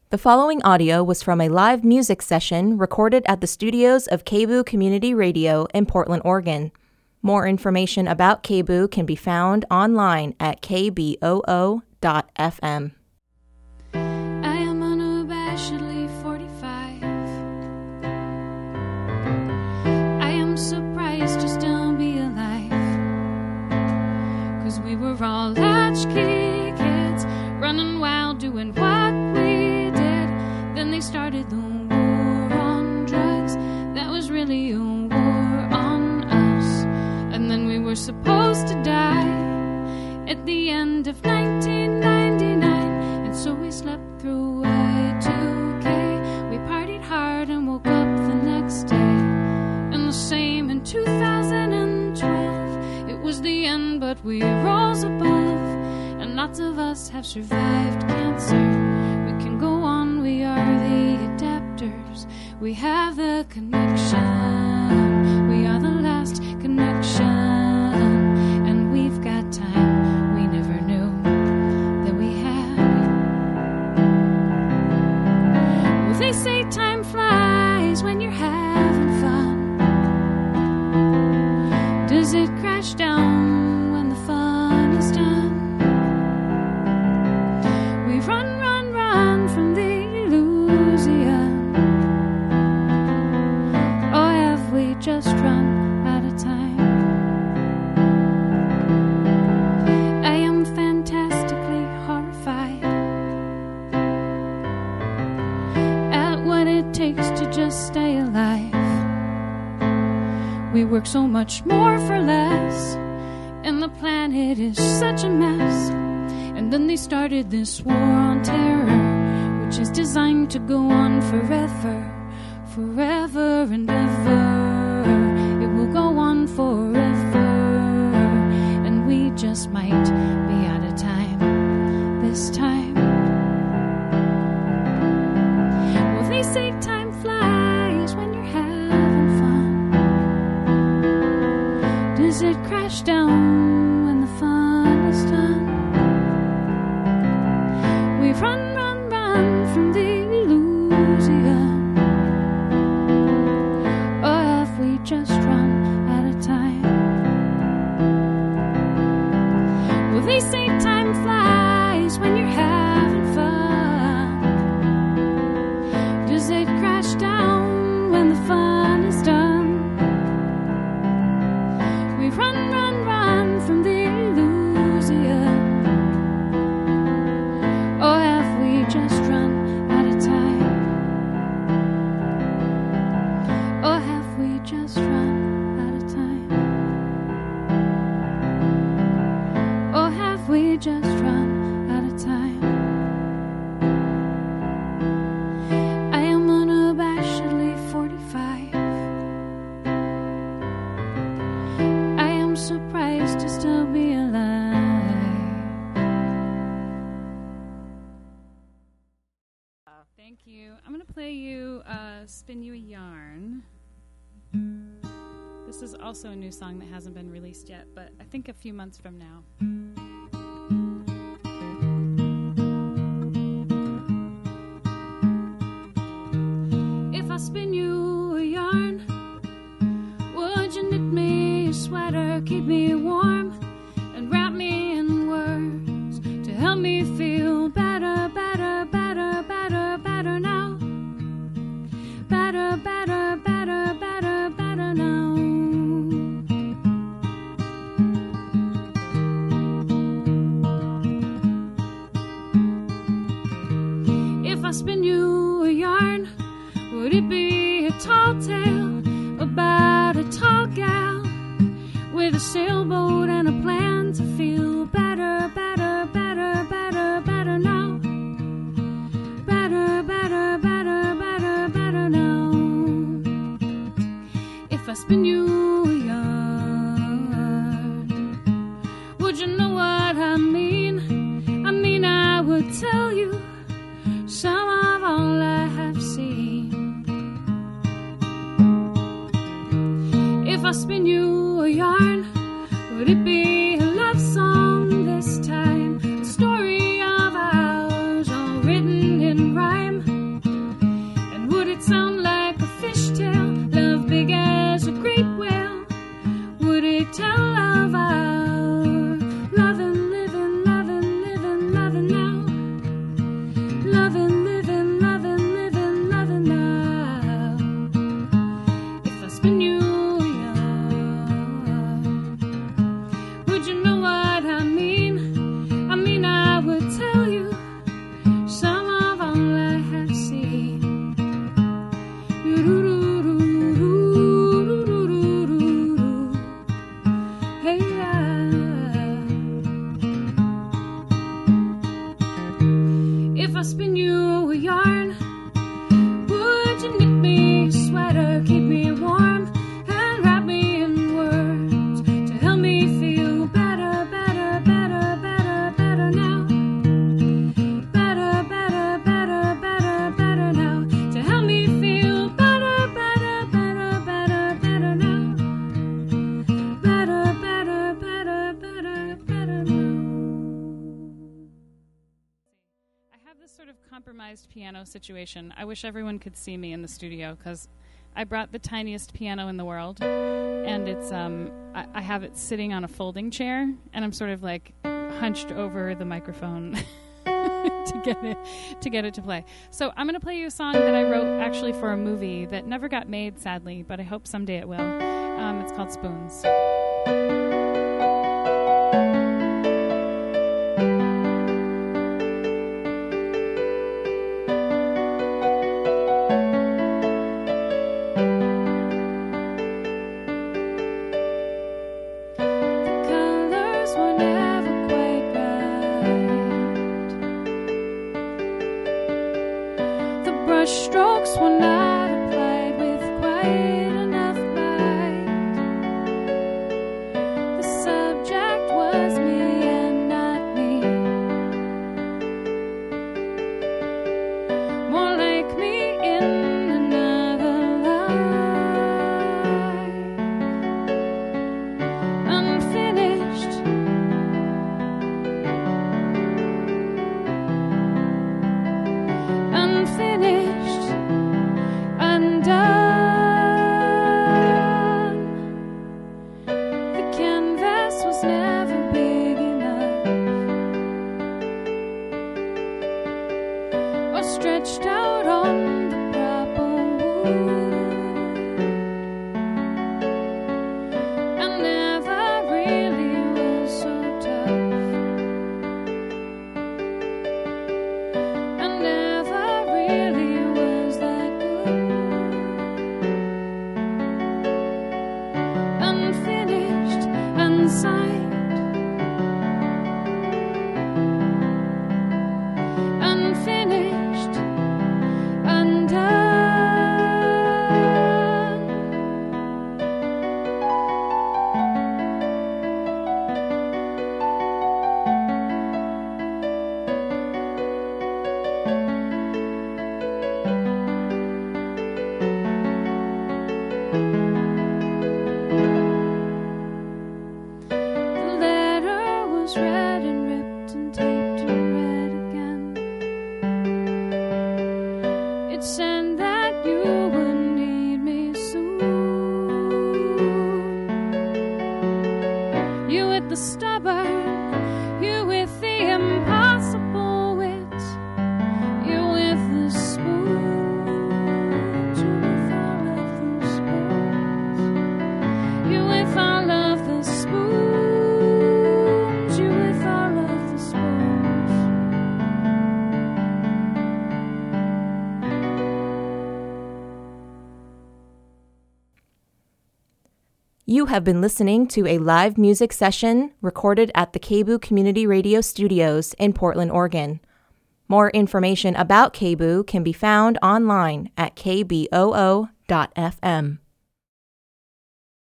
The following audio was from a live music session recorded at the studios of KBOO Community Radio in Portland, Oregon. More information about KBOO can be found online at kboo.fm. I am unabashedly 45. I am surprised to still be alive. 'Cause we were all latchkey kids, running wild, doing what we did. Then they started the war on drugs. That was really a war on us. And then we were supposed to die at the end of 1999. And so we slept through Y2K. We partied hard and woke up the next day. And the same in 2012. It was the end, but we rose above. And lots of us have survived cancer. We can go on, we are the adapters. We have the connection. We are the last connection. And we've got time we never knew that we had. Well, they say time flies when you're having fun. Does it crash down when the fun is done? We run from the illusion. Or have we just run out of time? I am fantastically horrified at what it takes to just stay alive. We work so much more for less, and the planet is such a mess. And then they started this war on terror, which is designed to go on forever, forever and ever. It will go on forever, and we just might be out of time this time. Well, they say time flies when you're having fun. Does it crash down when the fun is done? We run from the illusion. Or have we just run out of time? Well, they say time flies when you're having fun. Does it crash down when the fun is done? We run from the illusion. Or have we just run out of time? Or have we just run out of time? Or have we just run out of time? I am unabashedly 45. I am surprised to still be alive. Thank you. I'm going to play you Spin You a Yarn. This is also a new song that hasn't been released yet, but I think a few months from now. If I spin you a yarn, would you knit me a sweater, keep me warm, and wrap me in words to help me feel better, better, better, better, better now? Better, better, better, better, better now. If I spin you a yarn, would it be a tall tale about a tall gal with a sailboat and a plan to feel better, better, better, better, better now? Better, better, better, better, better now. If I spin you a yarn, would you know what I mean? I mean, I would tell you some of all I have seen. If I spin you a yarn, would it be a love song this time? A story of ours, all written in rhyme. if I spin you a yarn? Would you knit me a sweater, keep me warm, and wrap me in words to help me feel better, better, better, better, better now? Better, better, better, better, better now. To help me feel better, better, better, better, better now. Better, better, better, better, better now. I have this sort of compromised piano situation. I wish everyone could see me in the studio because I brought the tiniest piano in the world, and it's I have it sitting on a folding chair, and I'm sort of like hunched over the microphone to get it to play. So I'm going to play you a song that I wrote actually for a movie that never got made, sadly, but I hope someday it will. It's called Spoons. Strokes were not applied with quite enough bite. The subject was me and not me, more like me in another life. Unfinished, unfinished, undone. The canvas was never big enough or stretched out on the proper wood. I never really was so tough. I never really was that good. Unfinished, unsigned, unfinished, undone. The letter was read and ripped and taped and read again. It said that you would need me soon. You with the stubborn, you with the impossible wit, you with the spoons, you with all of the spoons, you with all of the spoons, you with all of the spoons. You have been listening to a live music session recorded at the KBOO Community Radio Studios in Portland, Oregon. More information about KBOO can be found online at kboo.fm.